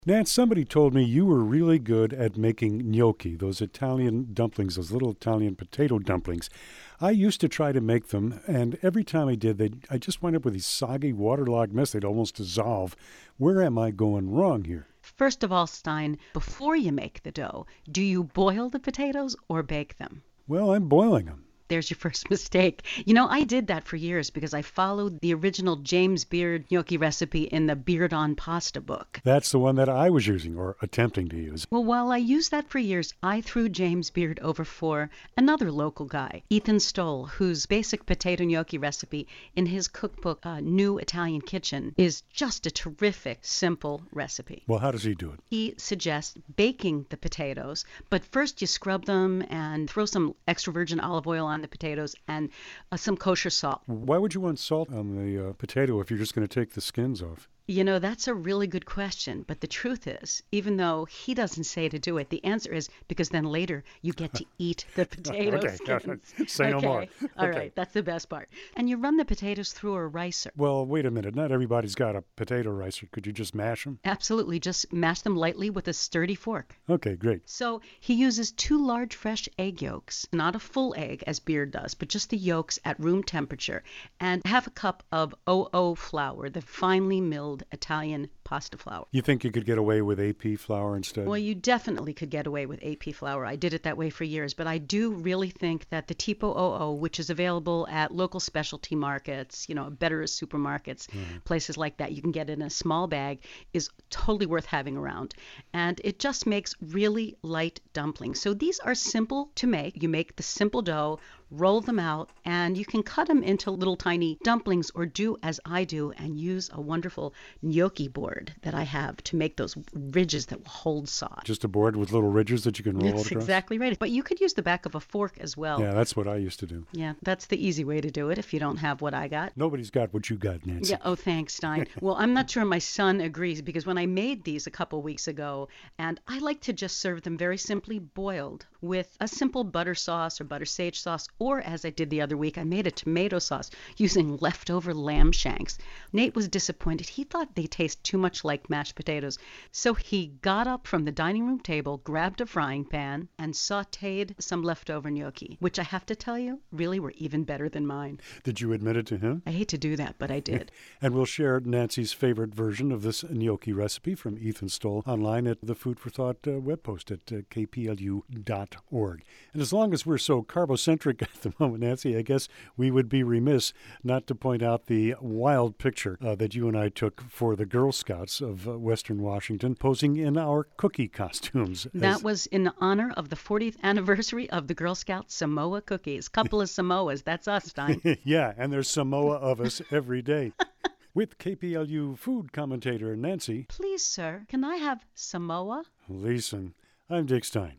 Nance, somebody told me you were really good at making gnocchi, those Italian dumplings, those little Italian potato dumplings. I used to try to make them, and every time I did, I just wind up with these soggy, waterlogged mess. They'd almost dissolve. Where am I going wrong here? First of all, Stein, before you make the dough, do you boil the potatoes or bake them? Well, I'm boiling them. There's your first mistake. You know, I did that for years because I followed the original James Beard gnocchi recipe in the Beard on Pasta book. That's the one that I was using, or attempting to use. Well, while I used that for years, I threw James Beard over for another local guy, Ethan Stoll, whose basic potato gnocchi recipe in his cookbook, New Italian Kitchen, is just a terrific, simple recipe. Well, how does he do it? He suggests baking the potatoes, but first you scrub them and throw some extra virgin olive oil on the potatoes and some kosher salt. Why would you want salt on the potato if you're just going to take the skins off? You know, that's a really good question. But the truth is, even though he doesn't say to do it, the answer is because then later you get to eat the potato skins. Say no more. All right, that's the best part. And you run the potatoes through a ricer. Well, wait a minute. Not everybody's got a potato ricer. Could you just mash them? Absolutely. Just mash them lightly with a sturdy fork. Okay, great. So he uses 2 large fresh egg yolks, not a full egg as Beard does, but just the yolks at room temperature, and half a cup of OO flour, the finely milled Italian pasta flour. You think you could get away with AP flour instead? Well, you definitely could get away with AP flour. I did it that way for years, but I do really think that the Tipo OO, which is available at local specialty markets, you know, better supermarkets, places like that, you can get it in a small bag, is totally worth having around. And it just makes really light dumplings. So these are simple to make. You make the simple dough, roll them out, and you can cut them into little tiny dumplings or do as I do and use a wonderful gnocchi board that I have to make those ridges that will hold sauce. Just a board with little ridges that you can roll That's across? exactly right. But you could use the back of a fork as well. Yeah, that's what I used to do. Yeah, that's the easy way to do it if you don't have what I got. Nobody's got what you got, Nancy. Yeah, oh, thanks, Stein. Well, I'm not sure my son agrees because when I made these a couple weeks ago, and I like to just serve them very simply boiled with a simple butter sauce or butter sage sauce, or as I did the other week, I made a tomato sauce using leftover lamb shanks. Nate was disappointed. He thought they taste too much like mashed potatoes. So he got up from the dining room table, grabbed a frying pan, and sauteed some leftover gnocchi, which I have to tell you, really were even better than mine. Did you admit it to him? I hate to do that, but I did. And we'll share Nancy's favorite version of this gnocchi recipe from Ethan Stoll online at the Food for Thought web post at kplu.org. And as long as we're so carbocentric at the moment, Nancy, I guess we would be remiss not to point out the wild picture that you and I took for the Girl Scouts of Western Washington, posing in our cookie costumes. That was in honor of the 40th anniversary of the Girl Scout Samoa cookies. Couple of Samoas, that's us, Stein. Yeah, and there's Samoa of us every day. With KPLU food commentator Nancy. Please, sir, can I have Samoa? Listen, I'm Dick Stein.